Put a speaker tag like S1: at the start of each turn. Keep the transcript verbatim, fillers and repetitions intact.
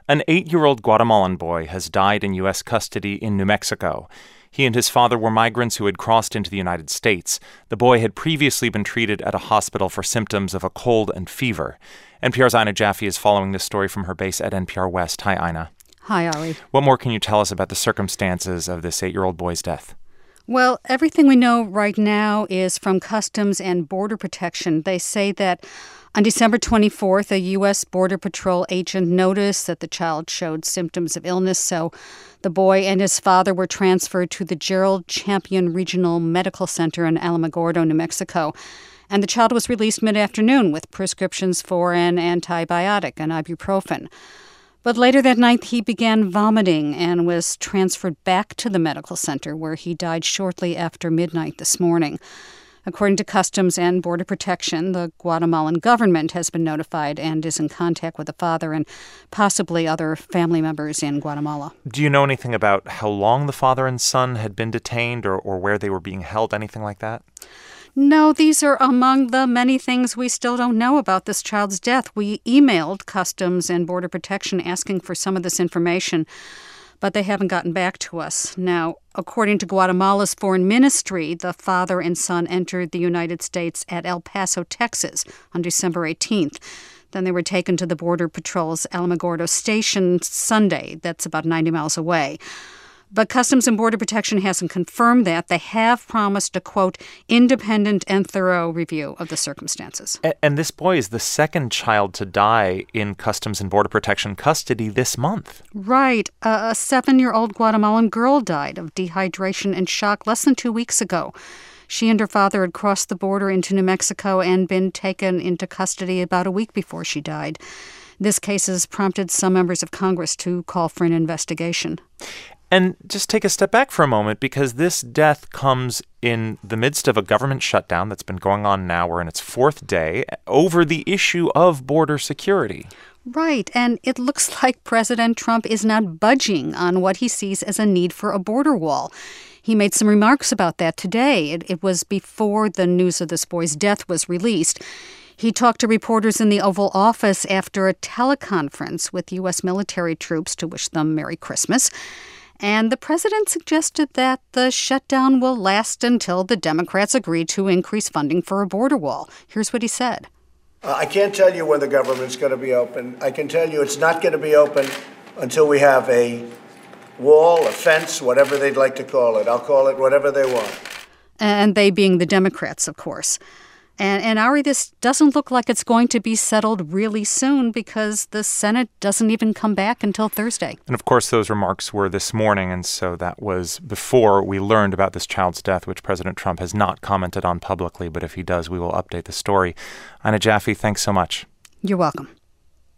S1: An eight-year-old Guatemalan boy has died in U S custody in New Mexico. He and his father were migrants who had crossed into the United States. The boy had previously been treated at a hospital for symptoms of a cold and fever. N P R's Ina Jaffe is following this story from her base at N P R West. Hi, Ina.
S2: Hi, Ari.
S1: What more can you tell us about the circumstances of this eight-year-old boy's death?
S2: Well, everything we know right now is from Customs and Border Protection. They say that on December twenty-fourth, a U S Border Patrol agent noticed that the child showed symptoms of illness, so the boy and his father were transferred to the Gerald Champion Regional Medical Center in Alamogordo, New Mexico. And the child was released mid-afternoon with prescriptions for an antibiotic, an ibuprofen. But later that night, he began vomiting and was transferred back to the medical center, where he died shortly after midnight this morning. According to Customs and Border Protection, the Guatemalan government has been notified and is in contact with the father and possibly other family members in Guatemala.
S1: Do you know anything about how long the father and son had been detained or, or where they were being held, anything like that?
S2: No, these are among the many things we still don't know about this child's death. We emailed Customs and Border Protection asking for some of this information, but they haven't gotten back to us. Now, according to Guatemala's foreign ministry, the father and son entered the United States at El Paso, Texas on December eighteenth. Then they were taken to the Border Patrol's Alamogordo station Sunday. That's about ninety miles away. But Customs and Border Protection hasn't confirmed that. They have promised a, quote, independent and thorough review of the circumstances.
S1: And, and this boy is the second child to die in Customs and Border Protection custody this month.
S2: Right. Uh, a seven-year-old Guatemalan girl died of dehydration and shock less than two weeks ago. She and her father had crossed the border into New Mexico and been taken into custody about a week before she died. This case has prompted some members of Congress to call for an investigation.
S1: And just take a step back for a moment, because this death comes in the midst of a government shutdown that's been going on now. We're in its fourth day over the issue of border security.
S2: Right, and it looks like President Trump is not budging on what he sees as a need for a border wall. He made some remarks about that today. It, it was before the news of this boy's death was released. He talked to reporters in the Oval Office after a teleconference with U S military troops to wish them Merry Christmas. And the president suggested that the shutdown will last until the Democrats agree to increase funding for a border wall. Here's what he said.
S3: Uh, I can't tell you when the government's going to be open. I can tell you it's not going to be open until we have a wall, a fence, whatever they'd like to call it. I'll call it whatever they want.
S2: And they being the Democrats, of course. And, and Ari, this doesn't look like it's going to be settled really soon because the Senate doesn't even come back until Thursday.
S1: And of course, those remarks were this morning, and so that was before we learned about this child's death, which President Trump has not commented on publicly. But if he does, we will update the story. Ina Jaffe, thanks so much.
S2: You're welcome.